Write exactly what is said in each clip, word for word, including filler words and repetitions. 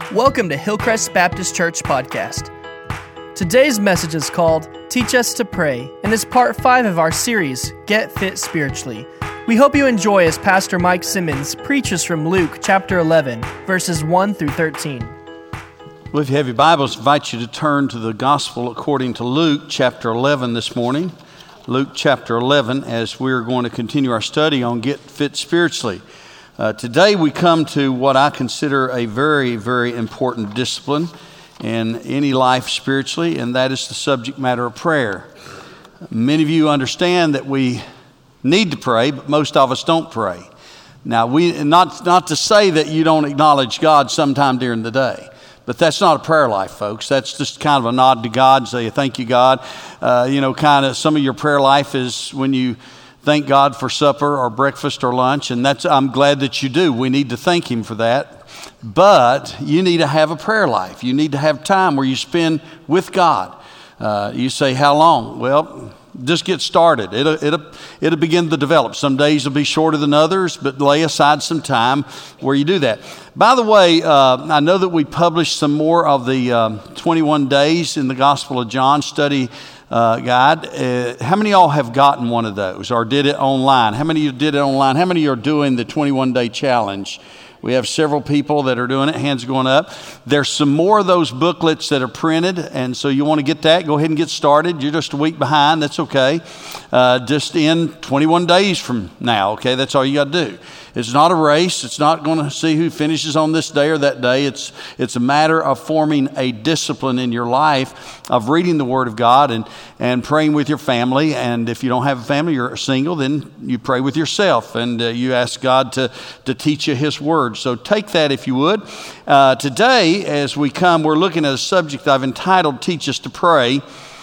Welcome to Hillcrest Baptist Church Podcast. Today's message is called Teach Us to Pray and is part five of our series, Get Fit Spiritually. We hope you enjoy as Pastor Mike Simmons preaches from Luke chapter eleven, verses one through thirteen. Well, if you have your Bibles, I invite you to turn to the Gospel according to Luke chapter eleven this morning. Luke chapter eleven, as we're going to continue our study on Get Fit Spiritually. Uh, today we come to what I consider a very, very important discipline in any life spiritually, and that is the subject matter of prayer. Many of you understand that we need to pray, but most of us don't pray. Now, we not not to say that you don't acknowledge God sometime during the day, but that's not a prayer life, folks. That's just kind of a nod to God, say thank you, God. Uh, you know, kind of some of your prayer life is when you thank God for supper or breakfast or lunch, and that's I'm glad that you do. We need to thank Him for that. But you need to have a prayer life. You need to have time where you spend with God. Uh, you say, how long? Well, just get started. It'll, it'll, it'll begin to develop. Some days will be shorter than others, but lay aside some time where you do that. By the way, uh, I know that we published some more of the um, twenty-one days in the Gospel of John study Uh, guide. Uh, how many of y'all have gotten one of those or did it online? How many of you did it online? How many of you are doing the twenty-one day challenge? We have several people that are doing it. Hands going up. There's some more of those booklets that are printed, and so you want to get that. Go ahead and get started. You're just a week behind. That's okay. Uh, just in twenty-one days from now, okay? That's all you got to do. It's not a race. It's not going to see who finishes on this day or that day. It's it's a matter of forming a discipline in your life of reading the Word of God and, and praying with your family. And if you don't have a family, you're single, then you pray with yourself and uh, you ask God to, to teach you His Word. So take that if you would. Uh, today, as we come, we're looking at a subject I've entitled Teach Us to Pray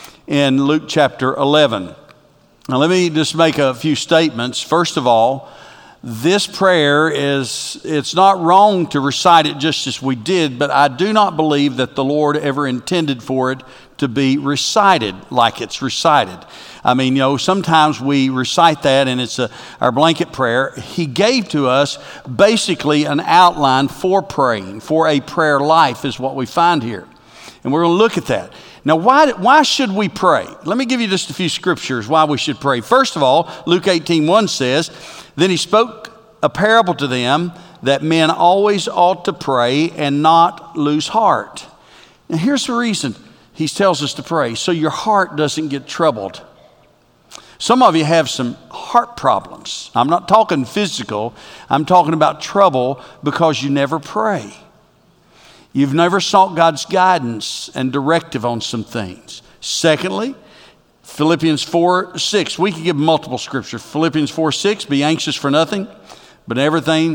in Luke chapter eleven. Now let me just make a few statements. First of all, this prayer is, it's not wrong to recite it just as we did, but I do not believe that the Lord ever intended for it to be recited like it's recited. I mean, you know, sometimes we recite that and it's a, our blanket prayer. He gave to us basically an outline for praying, for a prayer life is what we find here. And we're going to look at that. Now, why, why should we pray? Let me give you just a few scriptures why we should pray. First of all, Luke eighteen one says, then He spoke a parable to them that men always ought to pray and not lose heart. Now, here's the reason He tells us to pray, so your heart doesn't get troubled. Some of you have some heart problems. I'm not talking physical. I'm talking about trouble because you never pray. You've never sought God's guidance and directive on some things. Secondly, Philippians four six. We could give multiple scriptures. Philippians four six, be anxious for nothing, but everything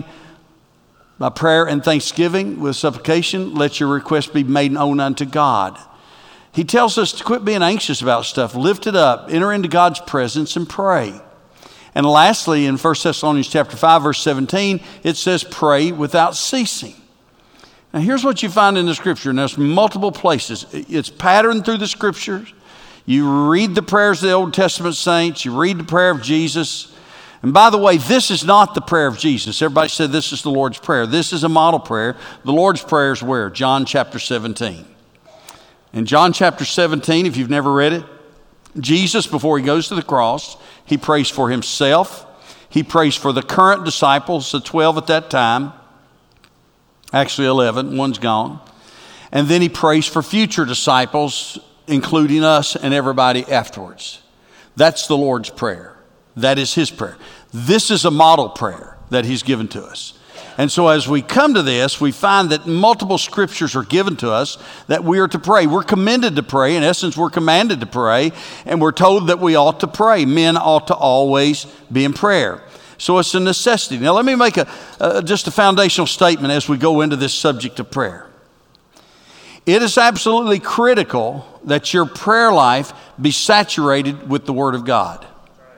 by prayer and thanksgiving with supplication, let your requests be made known unto God. He tells us to quit being anxious about stuff. Lift it up, enter into God's presence and pray. And lastly, in First Thessalonians chapter five, verse seventeen, it says pray without ceasing. Now, here's what you find in the scripture, and there's multiple places. It's patterned through the scriptures. You read the prayers of the Old Testament saints. You read the prayer of Jesus. And by the way, this is not the prayer of Jesus. Everybody said this is the Lord's Prayer. This is a model prayer. The Lord's Prayer is where? John chapter seventeen. In John chapter seventeen, if you've never read it, Jesus, before He goes to the cross, He prays for Himself. He prays for the current disciples, the twelve at that time. Actually eleven, one's gone. And then He prays for future disciples, including us and everybody afterwards. That's the Lord's Prayer. That is His prayer. This is a model prayer that He's given to us. And so as we come to this, we find that multiple scriptures are given to us that we are to pray. We're commended to pray. In essence, we're commanded to pray, and we're told that we ought to pray. Men ought to always be in prayer. So it's a necessity. Now let me make a uh, just a foundational statement as we go into this subject of prayer. It is absolutely critical that your prayer life be saturated with the Word of God.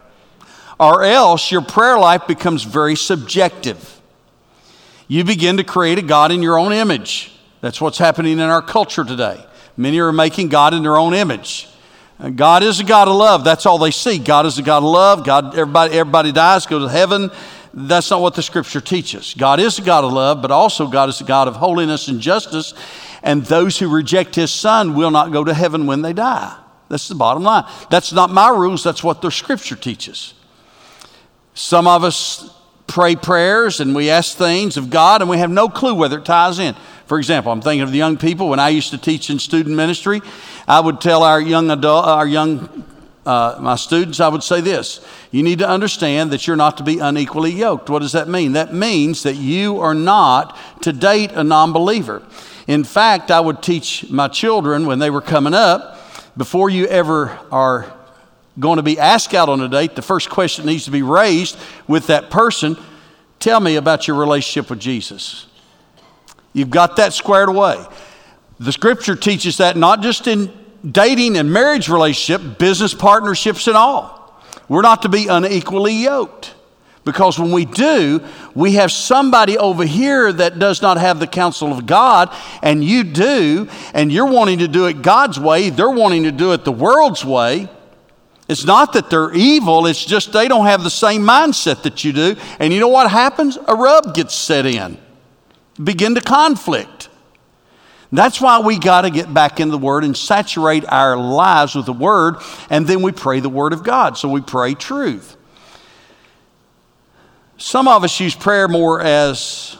Or else your prayer life becomes very subjective. You begin to create a God in your own image. That's what's happening in our culture today. Many are making God in their own image. God is a God of love. That's all they see. God is a God of love. God, everybody, everybody dies, go to heaven. That's not what the Scripture teaches. God is a God of love, but also God is a God of holiness and justice. And those who reject his Son will not go to heaven when they die. That's the bottom line. That's not my rules. That's what the Scripture teaches. Some of us pray prayers and we ask things of God and we have no clue whether it ties in. For example, I'm thinking of the young people. When I used to teach in student ministry, I would tell our young adult, our young, uh, my students, I would say this: you need to understand that you're not to be unequally yoked. What does that mean? That means that you are not to date a non-believer. In fact, I would teach my children when they were coming up, before you ever are going to be asked out on a date, the first question needs to be raised with that person: tell me about your relationship with Jesus. You've got that squared away. The Scripture teaches that not just in dating and marriage relationship, business partnerships and all. We're not to be unequally yoked. Because when we do, we have somebody over here that does not have the counsel of God, and you do, and you're wanting to do it God's way, they're wanting to do it the world's way. It's not that they're evil, it's just they don't have the same mindset that you do. And you know what happens? A rub gets set in. Begin to conflict. That's why we got to get back in the Word and saturate our lives with the Word, and then we pray the Word of God. So we pray truth. Some of us use prayer more as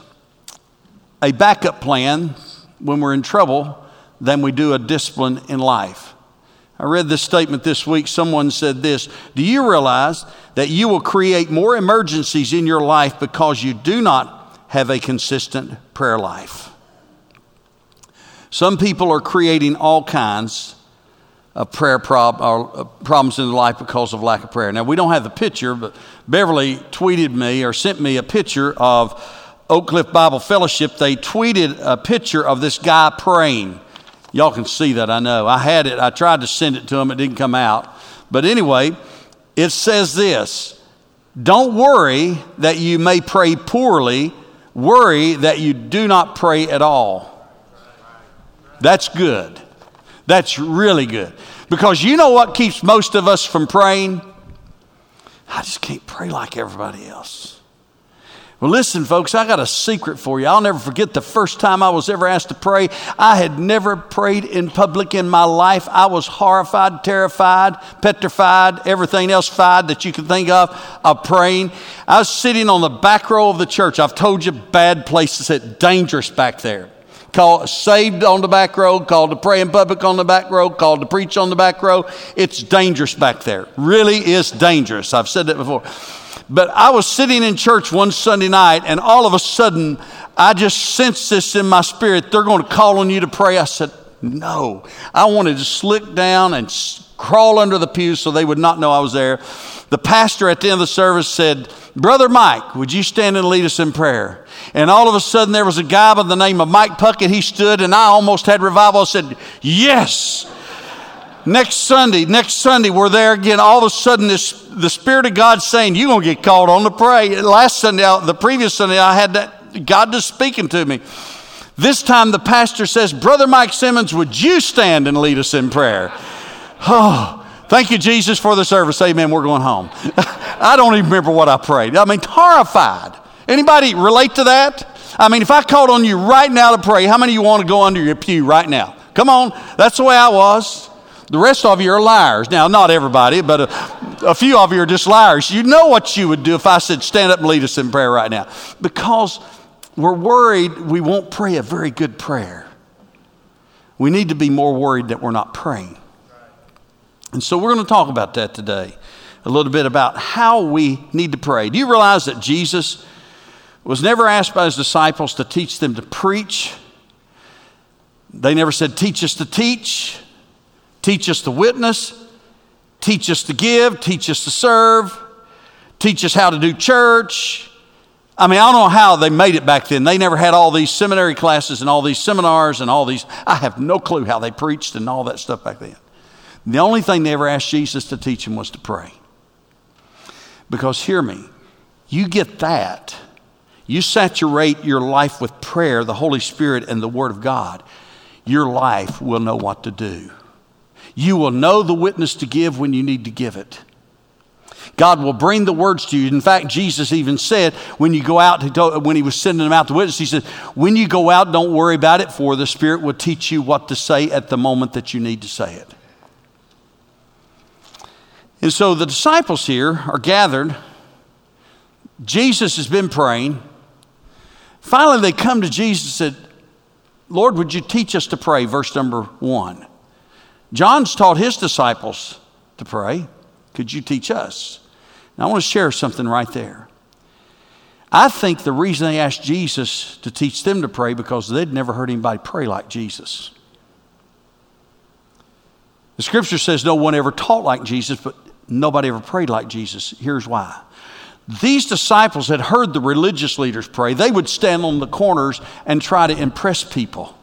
a backup plan when we're in trouble than we do a discipline in life. I read this statement this week. Someone said this: do you realize that you will create more emergencies in your life because you do not have a consistent prayer life? Some people are creating all kinds of prayer prob- or, uh, problems in their life because of lack of prayer. Now, we don't have the picture, but Beverly tweeted me or sent me a picture of Oak Cliff Bible Fellowship. They tweeted a picture of this guy praying. Y'all can see that, I know. I had it. I tried to send it to him. It didn't come out. But anyway, it says this: don't worry that you may pray poorly. Worry that you do not pray at all. That's good. That's really good. Because you know what keeps most of us from praying? I just can't pray like everybody else. Well, listen, folks, I got a secret for you. I'll never forget the first time I was ever asked to pray. I had never prayed in public in my life. I was horrified, terrified, petrified, everything else fied that you can think of, of praying. I was sitting on the back row of the church. I've told you, bad places, it's dangerous back there. Called saved on the back row, called to pray in public on the back row, called to preach on the back row. It's dangerous back there. Really is dangerous. I've said that before. But I was sitting in church one Sunday night, and all of a sudden, I just sensed this in my spirit. They're going to call on you to pray. I said, no. I wanted to slick down and crawl under the pew so they would not know I was there. The pastor at the end of the service said, Brother Mike, would you stand and lead us in prayer? And all of a sudden, there was a guy by the name of Mike Puckett. He stood, and I almost had revival. I said, yes. Next Sunday, next Sunday, we're there again. All of a sudden, this the Spirit of God saying, you're going to get called on to pray. Last Sunday, the previous Sunday, I had that, God just speaking to me. This time, the pastor says, Brother Mike Simmons, would you stand and lead us in prayer? Oh, thank you, Jesus, for the service. Amen, we're going home. I don't even remember what I prayed. I mean, horrified. Anybody relate to that? I mean, if I called on you right now to pray, how many of you want to go under your pew right now? Come on, that's the way I was. The rest of you are liars. Now, not everybody, but a, a few of you are just liars. You know what you would do if I said, stand up and lead us in prayer right now. Because we're worried we won't pray a very good prayer. We need to be more worried that we're not praying. And so we're going to talk about that today. A little bit about how we need to pray. Do you realize that Jesus was never asked by his disciples to teach them to preach? They never said, teach us to teach. Teach us to witness, teach us to give, teach us to serve, teach us how to do church. I mean, I don't know how they made it back then. They never had all these seminary classes and all these seminars and all these. I have no clue how they preached and all that stuff back then. The only thing they ever asked Jesus to teach them was to pray. Because hear me, you get that. You saturate your life with prayer, the Holy Spirit, and the Word of God. Your life will know what to do. You will know the witness to give when you need to give it. God will bring the words to you. In fact, Jesus even said when you go out, he told, when he was sending them out to witness, he said, when you go out, don't worry about it, for the Spirit will teach you what to say at the moment that you need to say it. And so the disciples here are gathered. Jesus has been praying. Finally, they come to Jesus and said, Lord, would you teach us to pray? Verse number one. John's taught his disciples to pray. Could you teach us? Now, I want to share something right there. I think the reason they asked Jesus to teach them to pray because they'd never heard anybody pray like Jesus. The scripture says no one ever taught like Jesus, but nobody ever prayed like Jesus. Here's why. These disciples had heard the religious leaders pray. They would stand on the corners and try to impress people.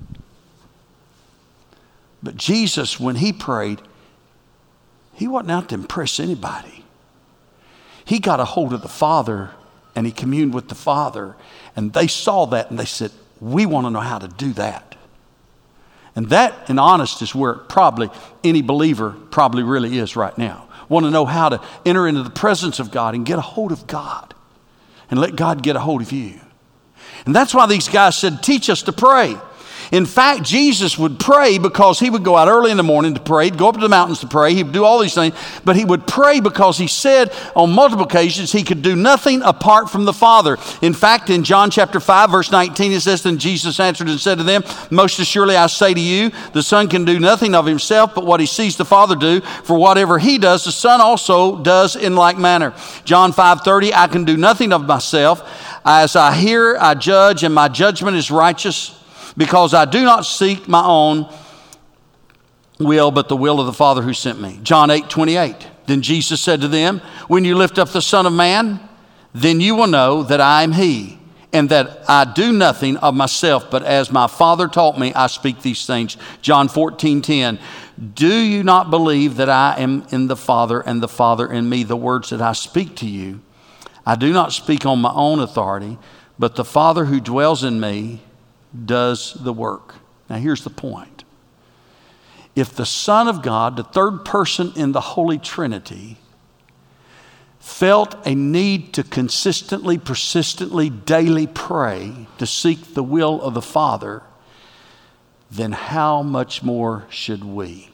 But Jesus, when he prayed, he wasn't out to impress anybody. He got a hold of the Father and he communed with the Father. And they saw that and they said, we want to know how to do that. And that, in honest, is where probably any believer probably really is right now. Want to know how to enter into the presence of God and get a hold of God. And let God get a hold of you. And that's why these guys said, teach us to pray. In fact, Jesus would pray because he would go out early in the morning to pray, go up to the mountains to pray. He would do all these things. But he would pray because he said on multiple occasions he could do nothing apart from the Father. In fact, in John chapter five, verse nineteen, it says, then Jesus answered and said to them, most assuredly I say to you, the Son can do nothing of himself but what he sees the Father do. For whatever he does, the Son also does in like manner. John five thirty, I can do nothing of myself. As I hear, I judge, and my judgment is righteous, because I do not seek my own will, but the will of the Father who sent me. John eight twenty-eight. Then Jesus said to them, when you lift up the Son of Man, then you will know that I am he, and that I do nothing of myself, but as my Father taught me, I speak these things. John fourteen ten. Do you not believe that I am in the Father and the Father in me? The words that I speak to you, I do not speak on my own authority, but the Father who dwells in me does the work. Now here's the point. If the Son of God, the third person in the Holy Trinity, felt a need to consistently, persistently, daily pray to seek the will of the Father, then how much more should we?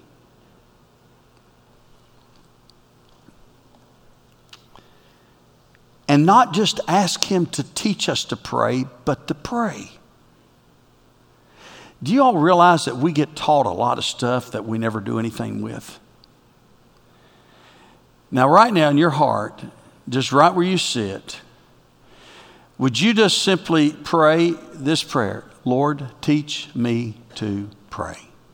And not just ask him to teach us to pray, but to pray. Do you all realize that we get taught a lot of stuff that we never do anything with? Now, right now in your heart, just right where you sit, would you just simply pray this prayer? Lord, teach me to pray.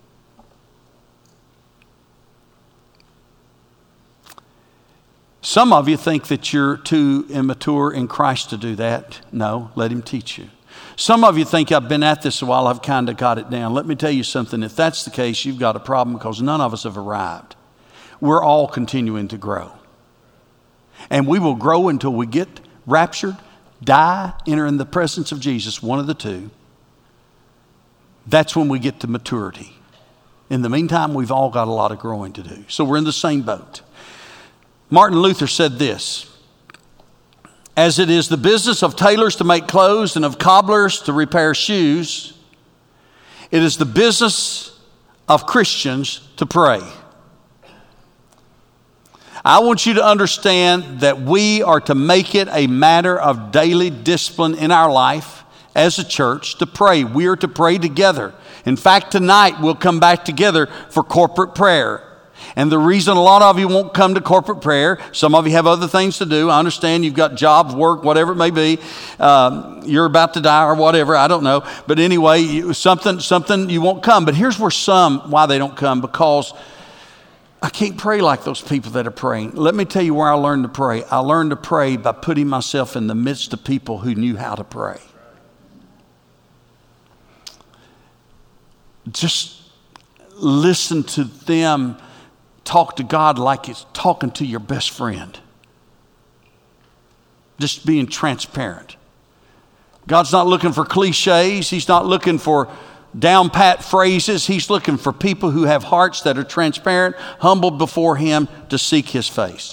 Some of you think that you're too immature in Christ to do that. No, let him teach you. Some of you think I've been at this a while, I've kind of got it down. Let me tell you something. If that's the case, you've got a problem because none of us have arrived. We're all continuing to grow. And we will grow until we get raptured, die, enter in the presence of Jesus, one of the two. That's when we get to maturity. In the meantime, we've all got a lot of growing to do. So we're in the same boat. Martin Luther said this, as it is the business of tailors to make clothes and of cobblers to repair shoes, it is the business of Christians to pray. I want you to understand that we are to make it a matter of daily discipline in our life as a church to pray. We are to pray together. In fact, tonight we'll come back together for corporate prayer. And the reason a lot of you won't come to corporate prayer, some of you have other things to do. I understand you've got jobs, work, whatever it may be. Um, you're about to die or whatever, I don't know. But anyway, you, something, something you won't come. But here's where some, why they don't come, because I can't pray like those people that are praying. Let me tell you where I learned to pray. I learned to pray by putting myself in the midst of people who knew how to pray. Just listen to them talk to God like it's talking to your best friend. Just being transparent. God's not looking for cliches. He's not looking for down pat phrases. He's looking for people who have hearts that are transparent, humbled before him to seek his face.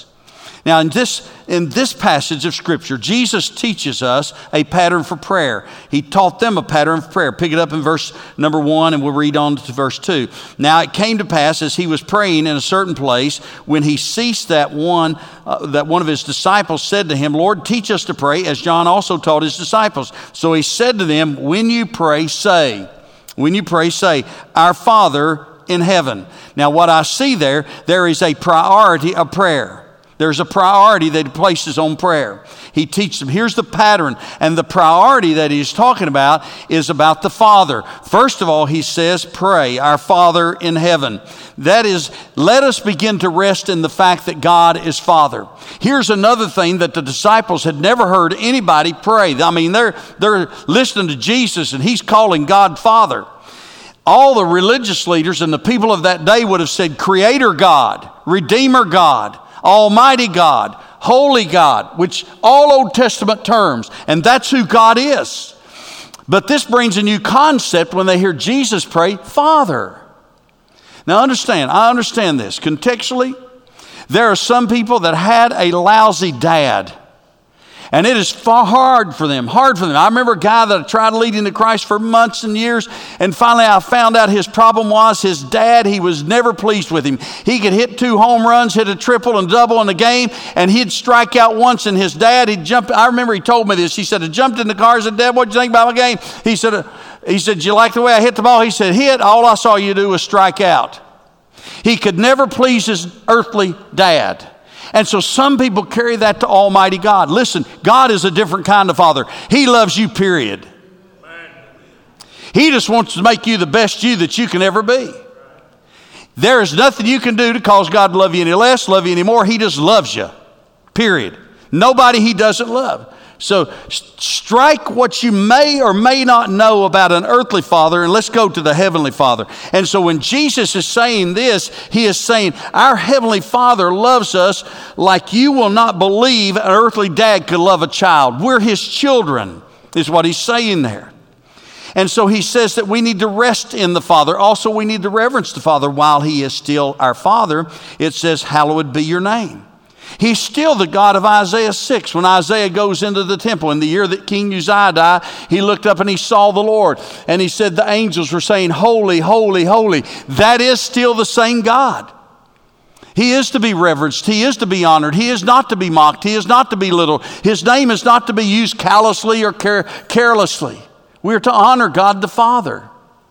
Now, in this, in this passage of Scripture, Jesus teaches us a pattern for prayer. He taught them a pattern for prayer. Pick it up in verse number one, and we'll read on to verse two. Now, it came to pass as he was praying in a certain place, when he ceased, that one, uh, that one of his disciples said to him, Lord, teach us to pray, as John also taught his disciples. So he said to them, when you pray, say, when you pray, say, Our Father in heaven. Now, what I see there, there is a priority of prayer. There's a priority that he places on prayer. He teaches them. Here's the pattern. And the priority that he's talking about is about the Father. First of all, he says, pray, our Father in heaven. That is, let us begin to rest in the fact that God is Father. Here's another thing that the disciples had never heard anybody pray. I mean, they're, they're listening to Jesus and he's calling God Father. All the religious leaders and the people of that day would have said, Creator God, Redeemer God, Almighty God, Holy God, which all Old Testament terms, and that's who God is. But this brings a new concept when they hear Jesus pray, Father. Now understand, I understand this. Contextually, there are some people that had a lousy dad. And it is far hard for them, hard for them. I remember a guy that I tried leading to Christ for months and years, and finally I found out his problem was his dad. He was never pleased with him. He could hit two home runs, hit a triple and double in the game, and he'd strike out once, and his dad, he'd jump. I remember he told me this. He said, I jumped in the car. I said, Dad, what'd you think about my game? He said, uh, he said, did you like the way I hit the ball? He said, hit. All I saw you do was strike out. He could never please his earthly dad. And so some people carry that to Almighty God. Listen, God is a different kind of Father. He loves you, period. He just wants to make you the best you that you can ever be. There is nothing you can do to cause God to love you any less, love you any more. He just loves you, period. Nobody he doesn't love. So strike what you may or may not know about an earthly father, and let's go to the heavenly Father. And so when Jesus is saying this, he is saying our heavenly Father loves us like you will not believe an earthly dad could love a child. We're his children, is what he's saying there. And so he says that we need to rest in the Father. Also, we need to reverence the Father while he is still our Father. It says, hallowed be your name. He's still the God of Isaiah six. When Isaiah goes into the temple in the year that King Uzziah died, he looked up and he saw the Lord. And he said the angels were saying, holy, holy, holy. That is still the same God. He is to be reverenced. He is to be honored. He is not to be mocked. He is not to be belittled. His name is not to be used callously or care- carelessly. We are to honor God the Father.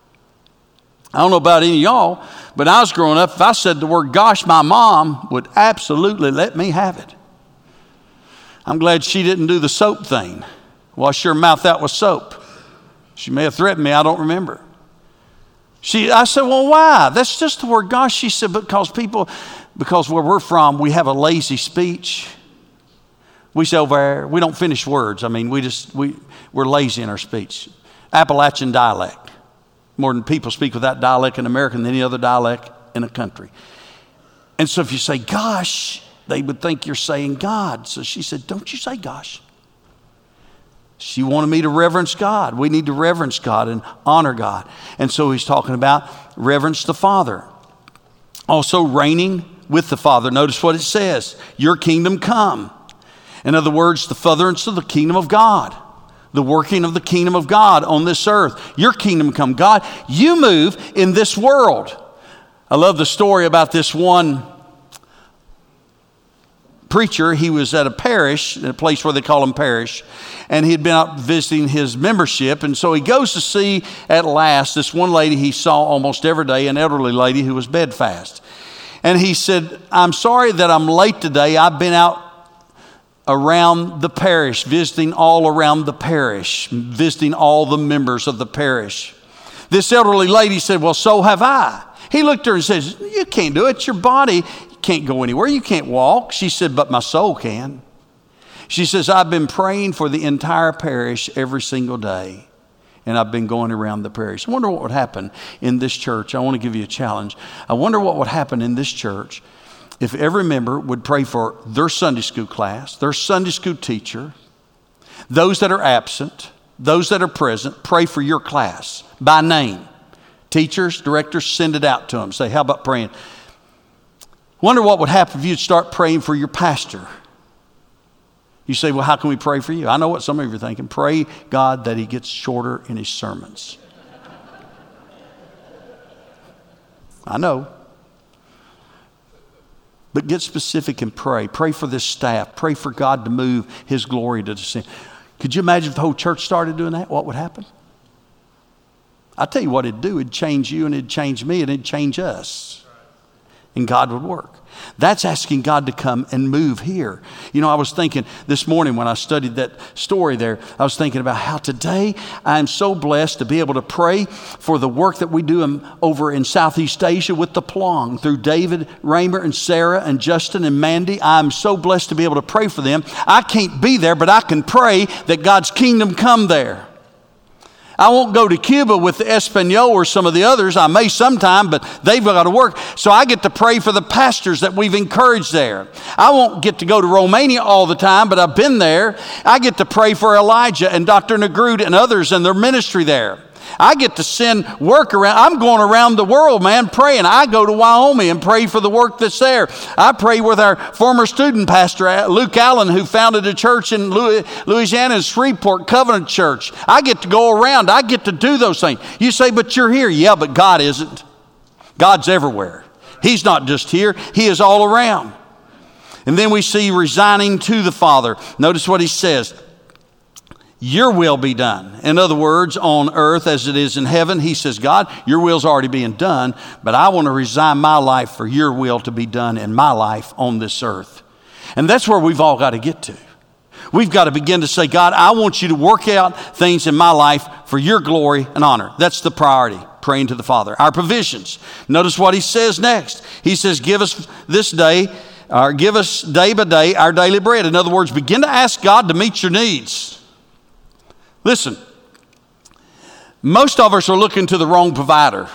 I don't know about any of y'all, but I was growing up, if I said the word gosh, my mom would absolutely let me have it. I'm glad she didn't do the soap thing. Wash your mouth out with soap. She may have threatened me, I don't remember. She, I said, well, why? That's just the word gosh. She said, because people, because where we're from, we have a lazy speech. We say over there, we don't finish words. I mean, we just, we, we're lazy in our speech. Appalachian dialect. More than people speak with that dialect in America than any other dialect in a country. And so if you say gosh, they would think you're saying God. So she said, don't you say gosh. She wanted me to reverence God. We need to reverence God and honor God. And so he's talking about reverence the Father. Also reigning with the Father. Notice what it says. Your kingdom come. In other words, the furtherance of the kingdom of God. The working of the kingdom of God on this earth. Your kingdom come. God, you move in this world. I love the story about this one preacher. He was at a parish, in a place where they call him parish, and he had been out visiting his membership. And so he goes to see at last this one lady he saw almost every day, an elderly lady who was bedfast. And he said, I'm sorry that I'm late today. I've been out around the parish, visiting all around the parish, visiting all the members of the parish. This elderly lady said, well, so have I. He looked at her and says, you can't do it. Your body can't go anywhere. You can't walk. She said, but my soul can. She says, I've been praying for the entire parish every single day. And I've been going around the parish. I wonder what would happen in this church. I want to give you a challenge. I wonder what would happen in this church if every member would pray for their Sunday school class, their Sunday school teacher, those that are absent, those that are present, pray for your class by name. Teachers, directors, send it out to them. Say, how about praying? Wonder what would happen if you'd start praying for your pastor. You say, well, how can we pray for you? I know what some of you are thinking. Pray, God, that he gets shorter in his sermons. I know. But get specific and pray. Pray for this staff. Pray for God to move his glory to descend. Could you imagine if the whole church started doing that? What would happen? I'll tell you what it'd do. It'd change you and it'd change me and it'd change us. And God would work. That's asking God to come and move here. You know, I was thinking this morning when I studied that story there, I was thinking about how today I am so blessed to be able to pray for the work that we do in, over in Southeast Asia with the Plong through David Raymer and Sarah and Justin and Mandy. I'm so blessed to be able to pray for them. I can't be there, but I can pray that God's kingdom come there. I won't go to Cuba with the Espanol or some of the others. I may sometime, but they've got to work. So I get to pray for the pastors that we've encouraged there. I won't get to go to Romania all the time, but I've been there. I get to pray for Elijah and Doctor Nagrud and others and their ministry there. I get to send work around. I'm going around the world, man, praying. I go to Wyoming and pray for the work that's there. I pray with our former student pastor, Luke Allen, who founded a church in Louisiana's Shreveport Covenant Church. I get to go around. I get to do those things. You say, but you're here. Yeah, but God isn't. God's everywhere. He's not just here. He is all around. And then we see resigning to the Father. Notice what he says. Your will be done. In other words, on earth as it is in heaven. He says, God, your will's already being done, but I want to resign my life for your will to be done in my life on this earth. And that's where we've all got to get to. We've got to begin to say, God, I want you to work out things in my life for your glory and honor. That's the priority, praying to the Father. Our provisions. Notice what he says next. He says, give us this day, or give us day by day our daily bread. In other words, begin to ask God to meet your needs. Listen, most of us are looking to the wrong provider.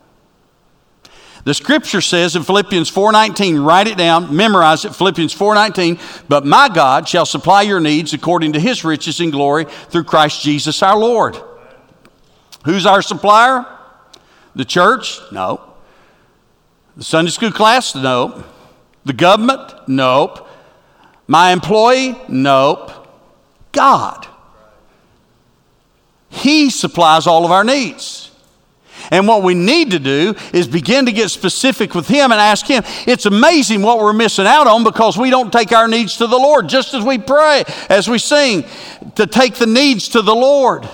The scripture says in Philippians four nineteen, write it down, memorize it, Philippians four nineteen, but my God shall supply your needs according to his riches in glory through Christ Jesus our Lord. Who's our supplier? The church? No. The Sunday school class? Nope. The government? Nope. My employee? Nope. God. He supplies all of our needs. And what we need to do is begin to get specific with him and ask him. It's amazing what we're missing out on because we don't take our needs to the Lord. Just as we pray, as we sing, to take the needs to the Lord.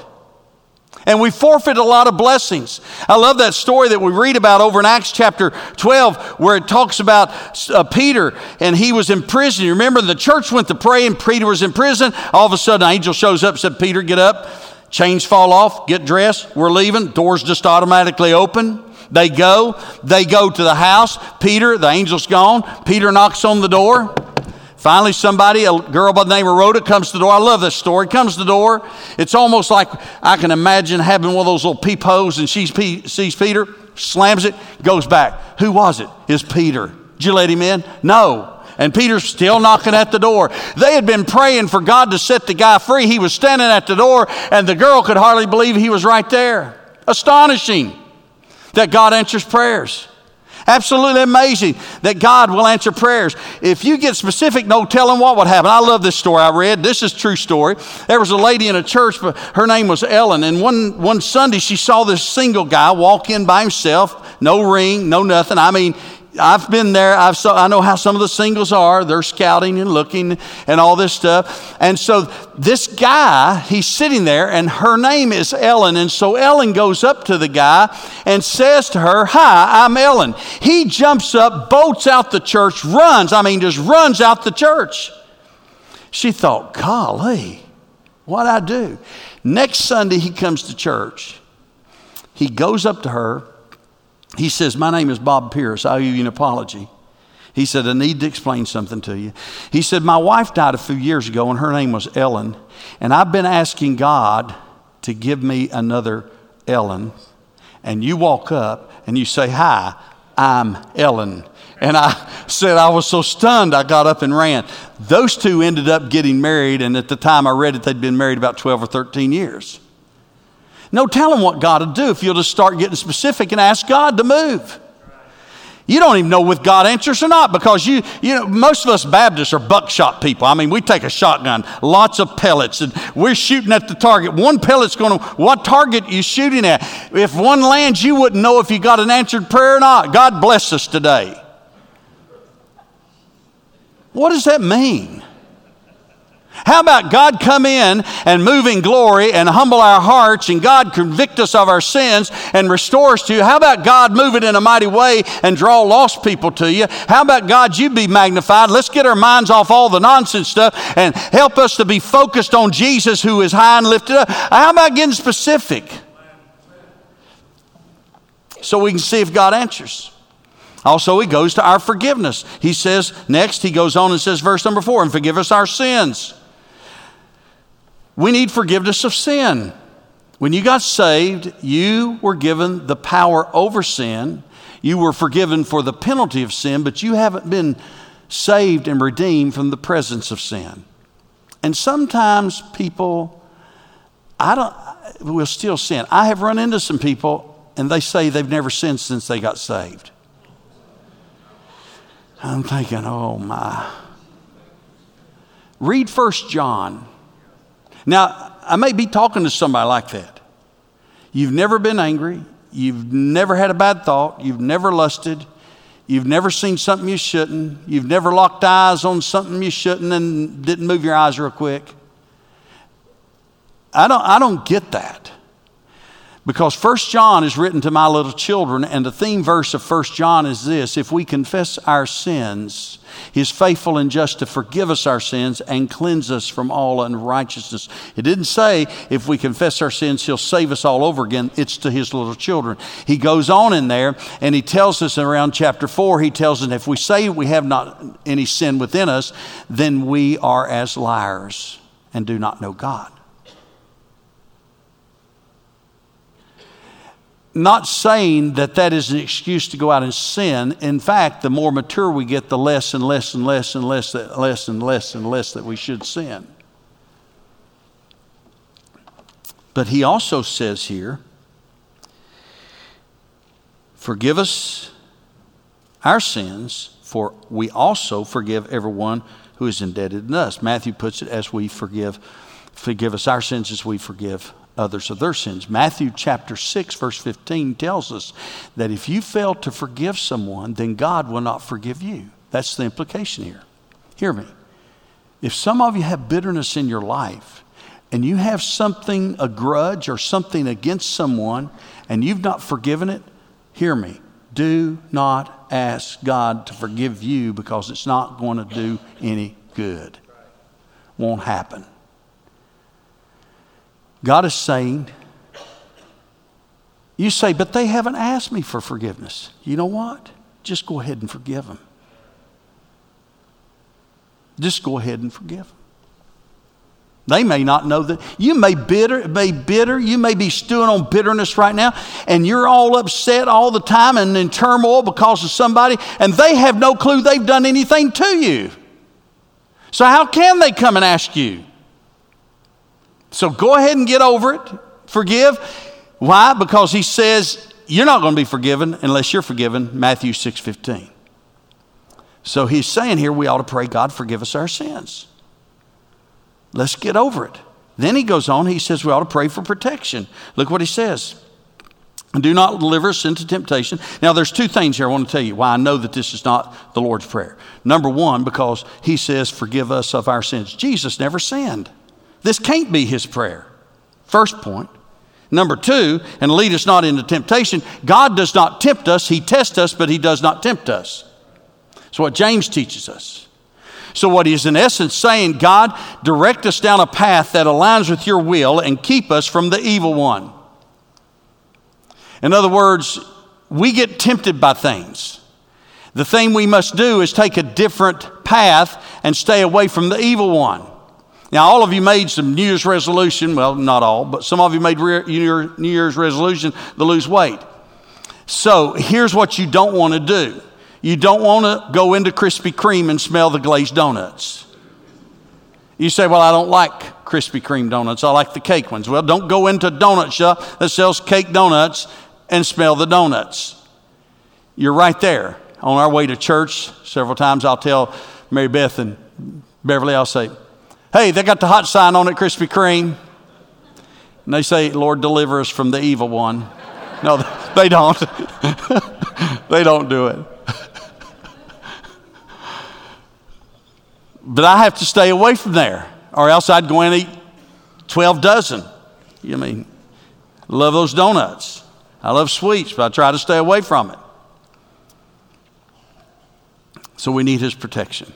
And we forfeit a lot of blessings. I love that story that we read about over in Acts chapter twelve where it talks about uh, Peter and he was in prison. You remember the church went to pray and Peter was in prison. All of a sudden an angel shows up and said, Peter, get up. Chains fall off, get dressed, we're leaving. Doors just automatically open. They go. They go to the house. Peter, the angel's gone. Peter knocks on the door. Finally, somebody, a girl by the name of Rhoda, comes to the door. I love this story. Comes to the door. It's almost like I can imagine having one of those little peepholes and she sees Peter, slams it, goes back. Who was it? It's Peter. Did you let him in? No. And Peter's still knocking at the door. They had been praying for God to set the guy free. He was standing at the door and the girl could hardly believe he was right there. Astonishing that God answers prayers. Absolutely amazing that God will answer prayers. If you get specific, no telling what would happen. I love this story I read. This is a true story. There was a lady in a church, but her name was Ellen. And one, one Sunday she saw this single guy walk in by himself. No ring, no nothing. I mean, I've been there. I've so, I know how some of the singles are. They're scouting and looking and all this stuff. And so this guy, he's sitting there and her name is Ellen. And so Ellen goes up to the guy and says to her, hi, I'm Ellen. He jumps up, bolts out the church, runs. I mean, just runs out the church. She thought, golly, what'd I do? Next Sunday he comes to church. He goes up to her. He says, my name is Bob Pierce. I owe you an apology. He said, I need to explain something to you. He said, my wife died a few years ago and her name was Ellen. And I've been asking God to give me another Ellen. And you walk up and you say, hi, I'm Ellen. And I said, I was so stunned, I got up and ran. Those two ended up getting married. And at the time I read it, they'd been married about twelve or thirteen years. No telling what God will do if you'll just start getting specific and ask God to move. You don't even know if God answers or not, because you, you know, most of us Baptists are buckshot people. I mean, we take a shotgun, lots of pellets, and we're shooting at the target. One pellet's going to, what target are you shooting at? If one lands, you wouldn't know if you got an answered prayer or not. God bless us today. What does that mean? How about God come in and move in glory and humble our hearts, and God convict us of our sins and restore us to you? How about God move it in a mighty way and draw lost people to you? How about God, you be magnified? Let's get our minds off all the nonsense stuff and help us to be focused on Jesus, who is high and lifted up. How about getting specific so we can see if God answers? Also, he goes to our forgiveness. He says, next, he goes on and says, verse number four, and forgive us our sins. We need forgiveness of sin. When you got saved, you were given the power over sin. You were forgiven for the penalty of sin, but you haven't been saved and redeemed from the presence of sin. And sometimes people, I don't, will still sin. I have run into some people, and they say they've never sinned since they got saved. I'm thinking, oh my. Read First John. Now, I may be talking to somebody like that. You've never been angry. You've never had a bad thought. You've never lusted. You've never seen something you shouldn't. You've never locked eyes on something you shouldn't and didn't move your eyes real quick. I don't, I don't get that. Because First John is written to my little children, and the theme verse of First John is this: if we confess our sins, he is faithful and just to forgive us our sins and cleanse us from all unrighteousness. It didn't say if we confess our sins, he'll save us all over again. It's to his little children. He goes on in there and he tells us in around chapter four, he tells us if we say we have not any sin within us, then we are as liars and do not know God. Not saying that that is an excuse to go out and sin. In fact, the more mature we get, the less and less and less and less, less and less and less that we should sin. But he also says here, forgive us our sins, for we also forgive everyone who is indebted to us. Matthew puts it as we forgive, forgive us our sins as we forgive others of their sins. Matthew chapter six verse fifteen tells us that if you fail to forgive someone, then God will not forgive you. That's the implication here. Hear me. If some of you have bitterness in your life and you have something, a grudge or something against someone, and you've not forgiven it, hear me. Do not ask God to forgive you, because it's not going to do any good. Won't happen. God is saying, you say, but they haven't asked me for forgiveness. You know what? Just go ahead and forgive them. Just go ahead and forgive them. They may not know that. You may bitter, may bitter. You may be stewing on bitterness right now, and you're all upset all the time and in turmoil because of somebody, and they have no clue they've done anything to you. So how can they come and ask you? So go ahead and get over it. Forgive. Why? Because he says you're not going to be forgiven unless you're forgiven. Matthew six fifteen. So he's saying here we ought to pray, God, forgive us our sins. Let's get over it. Then he goes on. He says we ought to pray for protection. Look what he says. And do not deliver us into temptation. Now there's two things here I want to tell you why I know that this is not the Lord's Prayer. Number one, because he says forgive us of our sins. Jesus never sinned. This can't be his prayer. First point. Number two, and lead us not into temptation. God does not tempt us. He tests us, but he does not tempt us. That's what James teaches us. So what he's in essence saying, God, direct us down a path that aligns with your will and keep us from the evil one. In other words, we get tempted by things. The thing we must do is take a different path and stay away from the evil one. Now, all of you made some New Year's resolution. Well, not all, but some of you made re- New Year's resolution to lose weight. So here's what you don't want to do. You don't want to go into Krispy Kreme and smell the glazed donuts. You say, well, I don't like Krispy Kreme donuts. I like the cake ones. Well, don't go into a donut shop that sells cake donuts and smell the donuts. You're right there. On our way to church, several times I'll tell Mary Beth and Beverly, I'll say, hey, they got the hot sign on it, Krispy Kreme. And they say, Lord, deliver us from the evil one. No, they don't. They don't do it. But I have to stay away from there, or else I'd go and eat twelve dozen. You mean, love those donuts. I love sweets, but I try to stay away from it. So we need his protection.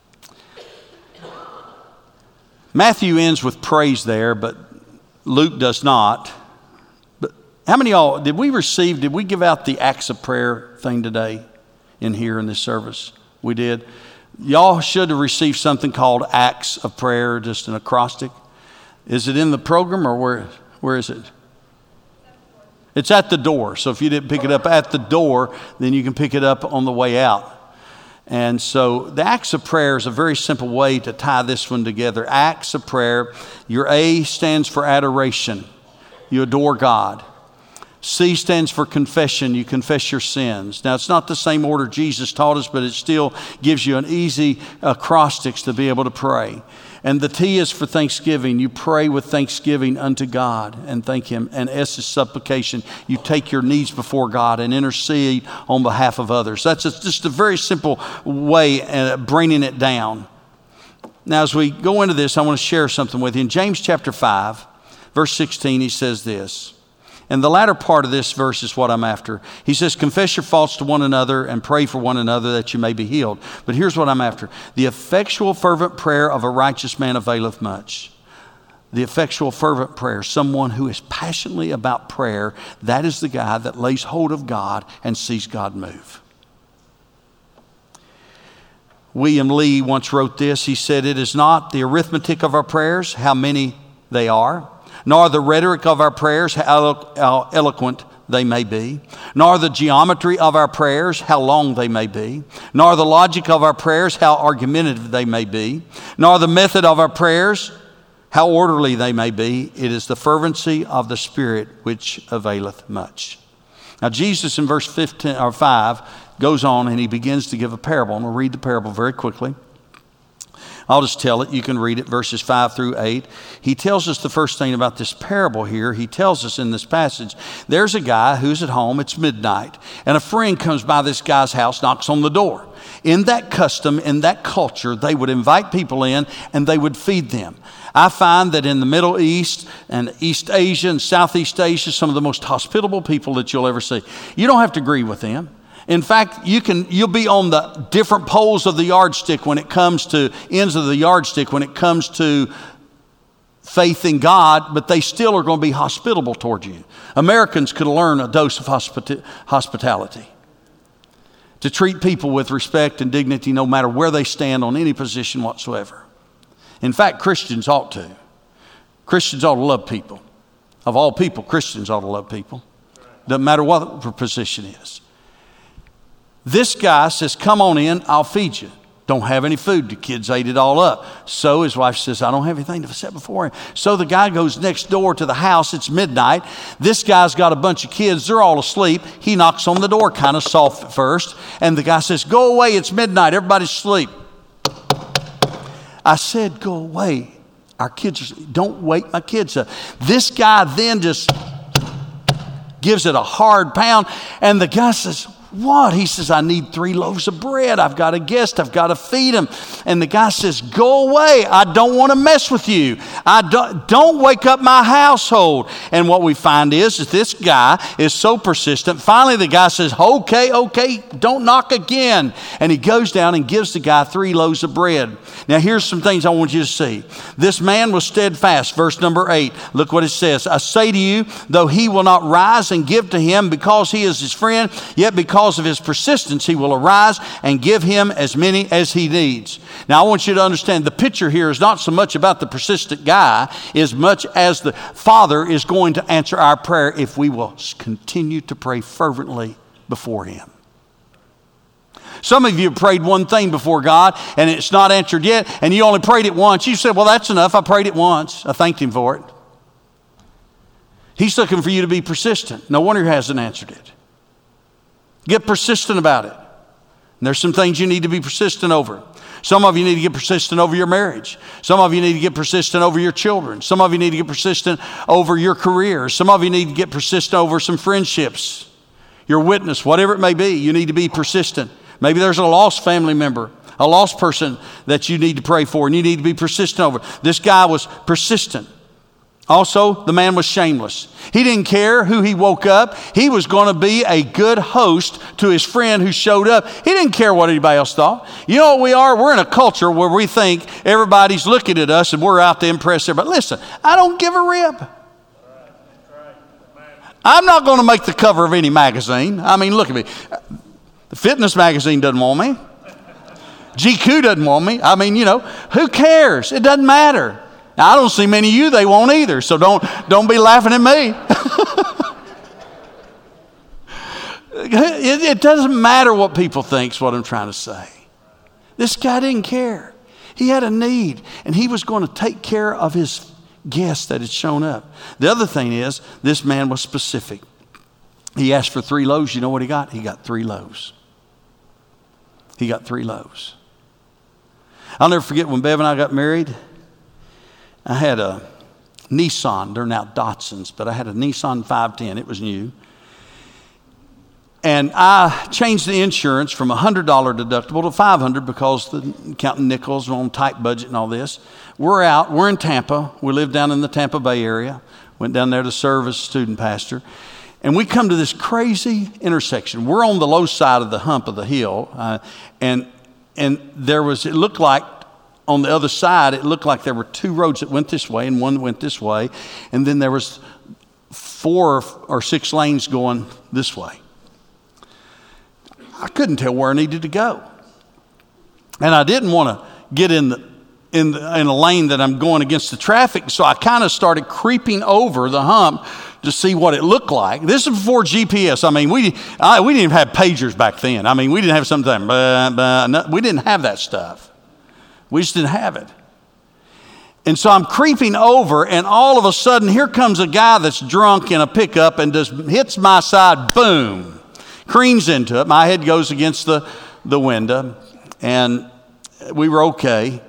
Matthew ends with praise there, but Luke does not. But how many of y'all, did we receive, did we give out the acts of prayer thing today in here in this service? We did. Y'all should have received something called Acts of Prayer, just an acrostic. Is it in the program or where? Where is it? It's at the door. So if you didn't pick it up at the door, then you can pick it up on the way out. And so the Acts of Prayer is a very simple way to tie this one together. Acts of Prayer. Your A stands for adoration. You adore God. C stands for confession. You confess your sins. Now, it's not the same order Jesus taught us, but it still gives you an easy acrostics to be able to pray. And the T is for thanksgiving. You pray with thanksgiving unto God and thank him. And S is supplication. You take your needs before God and intercede on behalf of others. That's just a very simple way of bringing it down. Now, as we go into this, I want to share something with you. In James chapter five, verse sixteen, he says this. And the latter part of this verse is what I'm after. He says, confess your faults to one another and pray for one another that you may be healed. But here's what I'm after. The effectual fervent prayer of a righteous man availeth much. The effectual fervent prayer, someone who is passionately about prayer, that is the guy that lays hold of God and sees God move. William Lee once wrote this. He said, it is not the arithmetic of our prayers, how many they are, nor the rhetoric of our prayers, how elo- how eloquent they may be, nor the geometry of our prayers, how long they may be, nor the logic of our prayers, how argumentative they may be, nor the method of our prayers, how orderly they may be. It is the fervency of the Spirit which availeth much. Now, Jesus in verse fifteen or five goes on and he begins to give a parable. And we'll read the parable very quickly. I'll just tell it. You can read it, verses five through eight. He tells us the first thing about this parable here. He tells us in this passage, there's a guy who's at home. It's midnight. And a friend comes by this guy's house, knocks on the door. In that custom, in that culture, they would invite people in and they would feed them. I find that in the Middle East and East Asia and Southeast Asia, some of the most hospitable people that you'll ever see. You don't have to agree with them. In fact, you can, you'll be on the different poles of the yardstick when it comes to, ends of the yardstick when it comes to faith in God, but they still are going to be hospitable toward you. Americans could learn a dose of hospita- hospitality. To treat people with respect and dignity no matter where they stand on any position whatsoever. In fact, Christians ought to. Christians ought to love people. Of all people, Christians ought to love people. Doesn't matter what their position is. This guy says, come on in, I'll feed you. Don't have any food. The kids ate it all up. So his wife says, I don't have anything to set before him. So the guy goes next door to the house. It's midnight. This guy's got a bunch of kids. They're all asleep. He knocks on the door kind of soft at first. And the guy says, go away. It's midnight. Everybody's asleep. I said, go away. Our kids, are, don't wake my kids up. This guy then just gives it a hard pound. And the guy says, what? He says, I need three loaves of bread. I've got a guest. I've got to feed him. And the guy says, go away. I don't want to mess with you. I don't, don't wake up my household. And what we find is that this guy is so persistent. Finally, the guy says, okay, okay, don't knock again. And he goes down and gives the guy three loaves of bread. Now, here's some things I want you to see. This man was steadfast. Verse number eight. Look what it says. I say to you, though he will not rise and give to him because he is his friend, yet because of his persistence, he will arise and give him as many as he needs. Now, I want you to understand the picture here is not so much about the persistent guy as much as the Father is going to answer our prayer if we will continue to pray fervently before him. Some of you have prayed one thing before God and it's not answered yet, and you only prayed it once. You said, well, that's enough. I prayed it once. I thanked him for it. He's looking for you to be persistent. No wonder he hasn't answered it. Get persistent about it. And there's some things you need to be persistent over. Some of you need to get persistent over your marriage. Some of you need to get persistent over your children. Some of you need to get persistent over your career. Some of you need to get persistent over some friendships, your witness, whatever it may be. You need to be persistent. Maybe there's a lost family member, a lost person that you need to pray for, and you need to be persistent over. This guy was persistent. Also, the man was shameless. He didn't care who he woke up. He was going to be a good host to his friend who showed up. He didn't care what anybody else thought. You know what we are? We're in a culture where we think everybody's looking at us and we're out to impress everybody. Listen, I don't give a rip. I'm not going to make the cover of any magazine. I mean, look at me. The Fitness magazine doesn't want me. G Q doesn't want me. I mean, you know, who cares? It doesn't matter. Now, I don't see many of you they won't either, so don't, don't be laughing at me. it, it doesn't matter what people think is what I'm trying to say. This guy didn't care. He had a need, and he was going to take care of his guests that had shown up. The other thing is, this man was specific. He asked for three loaves. You know what he got? He got three loaves. He got three loaves. I'll never forget when Bev and I got married. I had a Nissan. They're now Datsuns, but I had a Nissan five ten. It was new. And I changed the insurance from a one hundred dollars deductible to five hundred dollars because the counting nickels were on tight budget and all this. We're out. We're in Tampa. We live down in the Tampa Bay area. Went down there to serve as a student pastor. And we come to this crazy intersection. We're on the low side of the hump of the hill. Uh, and and there was, it looked like, on the other side, it looked like there were two roads that went this way and one that went this way. And then there was four or six lanes going this way. I couldn't tell where I needed to go. And I didn't want to get in the, in the, in a lane that I'm going against the traffic. So I kind of started creeping over the hump to see what it looked like. This is before G P S. I mean, we I, we didn't even have pagers back then. I mean, we didn't have something, blah, blah, no, we didn't have that stuff. We just didn't have it. And so I'm creeping over, and all of a sudden, here comes a guy that's drunk in a pickup and just hits my side, boom, creams into it. My head goes against the, the window, and we were okay.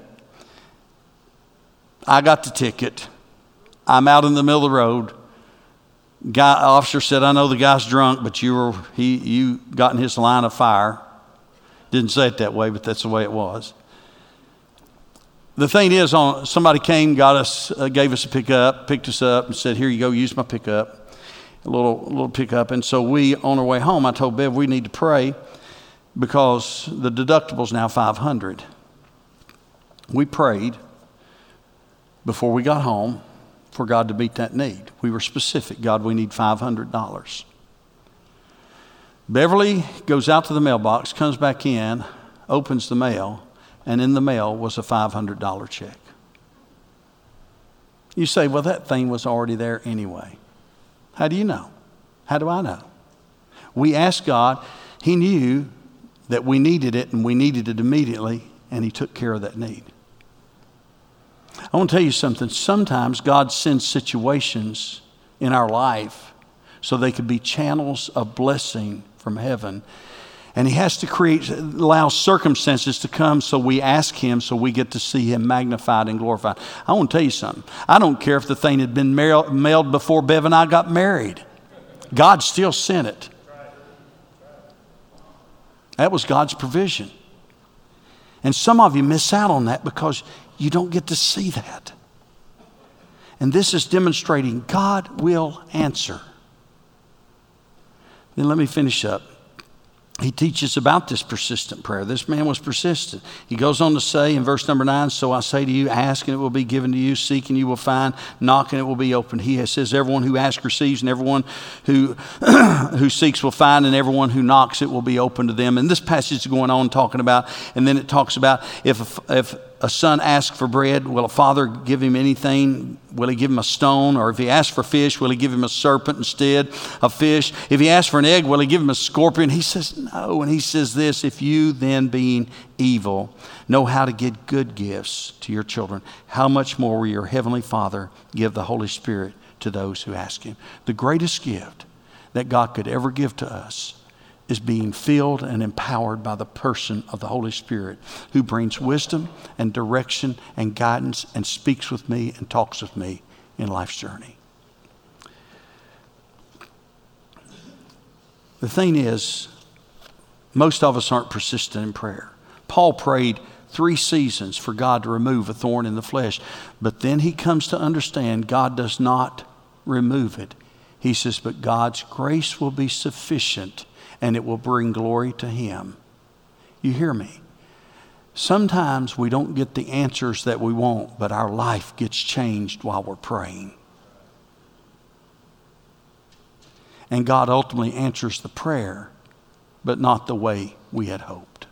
I got the ticket. I'm out in the middle of the road. Guy officer said, I know the guy's drunk, but you were he you got in his line of fire. Didn't say it that way, but that's the way it was. The thing is, on somebody came, got us, uh, gave us a pickup, picked us up, and said, "Here you go, use my pickup." A little little pickup, and so we, on our way home, I told Bev we need to pray because the deductible's now five hundred dollars. We prayed before we got home for God to meet that need. We were specific. God, we need five hundred dollars. Beverly goes out to the mailbox, comes back in, opens the mail, and in the mail was a five hundred dollars check. You say, well, that thing was already there anyway. How do you know? How do I know? We asked God. He knew that we needed it, and we needed it immediately, and he took care of that need. I want to tell you something. Sometimes God sends situations in our life so they could be channels of blessing from heaven. And he has to create, allow circumstances to come so we ask him, so we get to see him magnified and glorified. I want to tell you something. I don't care if the thing had been mailed before Bev and I got married. God still sent it. That was God's provision. And some of you miss out on that because you don't get to see that. And this is demonstrating God will answer. Then let me finish up. He teaches about this persistent prayer. This man was persistent. He goes on to say in verse number nine, so I say to you, ask and it will be given to you, seek and you will find, knock and it will be opened. He says, everyone who asks receives, and everyone who who seeks will find, and everyone who knocks it will be open to them. And this passage is going on talking about, and then it talks about if if a son asks for bread, will a father give him anything? Will he give him a stone? Or if he asks for fish, will he give him a serpent instead of fish? If he asks for an egg, will he give him a scorpion? He says no. And he says this, if you then being evil know how to give good gifts to your children, how much more will your heavenly Father give the Holy Spirit to those who ask him? The greatest gift that God could ever give to us is being filled and empowered by the person of the Holy Spirit, who brings wisdom and direction and guidance and speaks with me and talks with me in life's journey. The thing is, most of us aren't persistent in prayer. Paul prayed three seasons for God to remove a thorn in the flesh, but then he comes to understand God does not remove it. He says, but God's grace will be sufficient and it will bring glory to him. You hear me? Sometimes we don't get the answers that we want, but our life gets changed while we're praying. And God ultimately answers the prayer, but not the way we had hoped.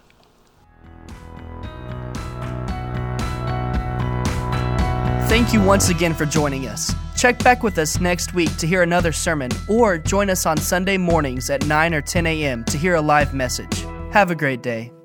Thank you once again for joining us. Check back with us next week to hear another sermon, or join us on Sunday mornings at nine or ten a.m. to hear a live message. Have a great day.